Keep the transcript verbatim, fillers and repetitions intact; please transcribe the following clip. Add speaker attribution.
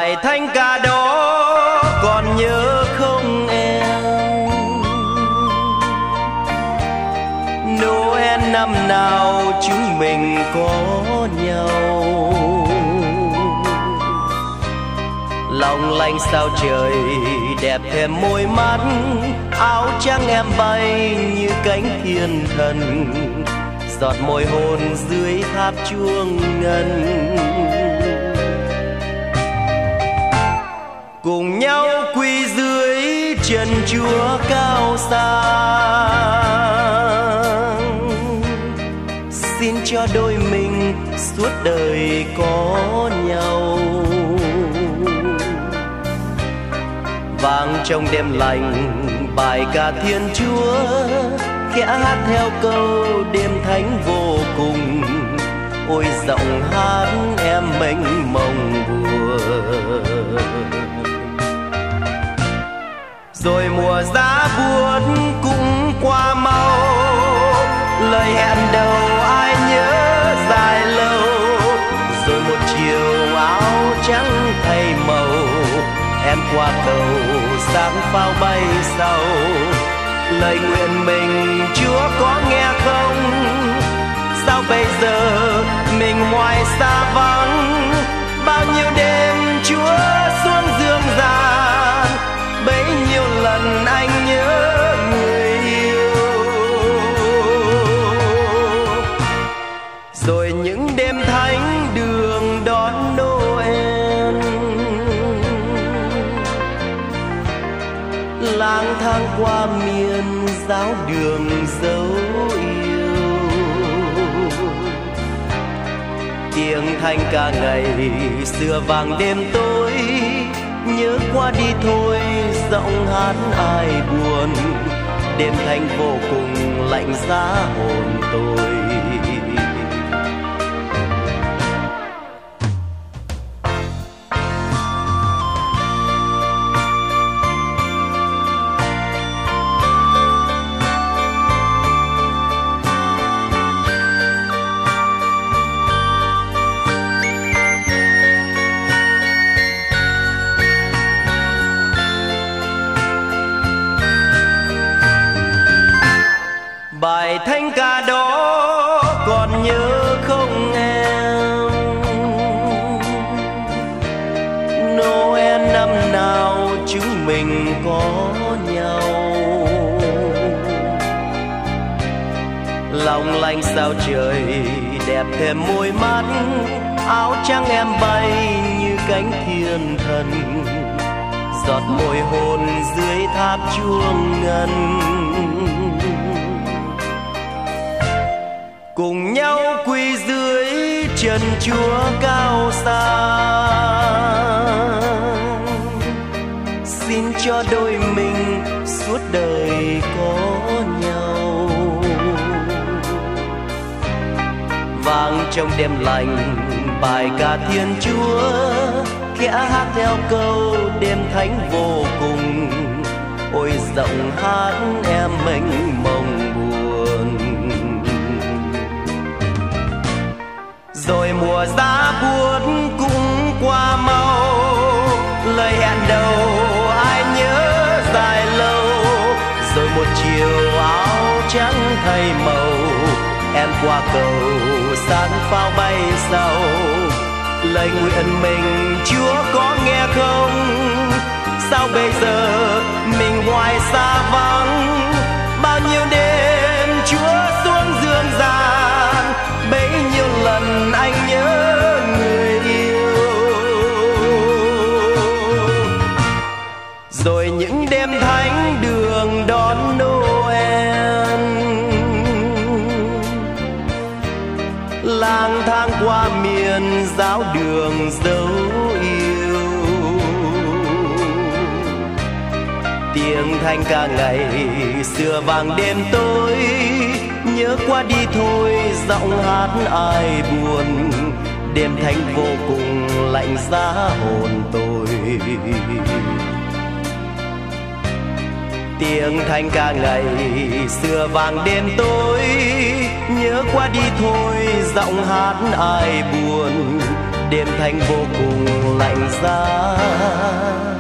Speaker 1: Bài thanh ca đó còn nhớ không em? Noel năm nào chúng mình có nhau, long lanh sao trời đẹp thêm môi mắt, áo trắng em bay như cánh thiên thần, giọt môi hôn dưới tháp chuông ngân. Cùng nhau quỳ dưới chân Chúa cao sang, xin cho đôi mình suốt đời có nhau. Vang trong đêm lạnh bài ca Thiên Chúa, khẽ hát theo câu đêm thánh vô cùng. Ôi giọng hát em mênh mông buồn. Rồi mùa giá buốt cũng qua mau, lời hẹn đầu ai nhớ dài lâu. Rồi một chiều áo trắng thay màu, em qua cầu sáng pháo bay sau. Lời nguyện mình Chúa có nghe không? Sao bây giờ mình hoài xa vắng? Bao nhiêu đêm Chúa xuống dương gian, bấy nhiêu lần anh nhớ người yêu. Rồi những đêm thánh đường đón Noel, lang thang qua miền giáo đường dấu yêu. Tiếng thanh ca ngày xưa vang đêm tối, nhớ qua đi thôi giọng hát ai buồn. Đêm thanh vô cùng lạnh giá hồn tôi. Bài thánh ca đó còn nhớ không em? Noel năm nào chúng mình có nhau, long lanh sao trời đẹp thêm môi mắt, áo trắng em bay như cánh thiên thần, giọt môi hôn dưới tháp chuông ngân. Cùng nhau quỳ dưới chân Chúa cao sang, xin cho đôi mình suốt đời có nhau. Vang trong đêm lạnh bài ca Thiên Chúa, khẽ hát theo câu đêm thánh vô cùng. Ôi giọng hát em mênh mông buồn. Rồi mùa giá buốt cũng qua mau, lời hẹn đầu ai nhớ dài lâu. Rồi một chiều áo trắng thay màu, em qua cầu sáng pháo bay sau. Lời nguyện mình Chúa có nghe không? Sao bây giờ mình hoài xa vắng? Bao nhiêu đêm Chúa xuống dương gian, bấy nhiêu lần anh nhớ người yêu. Rồi những đêm thánh đường đón Noel, lang thang qua miền giáo đường dấu yêu. Tiếng thanh ca ngày xưa vang đêm tối, nhớ qua đi thôi giọng hát ai buồn. Đêm thanh vô cùng lạnh giá hồn tôi. Tiếng thanh ca ngày xưa vang đêm tối, nhớ qua đi thôi giọng hát ai buồn. Đêm thanh vô cùng lạnh giá.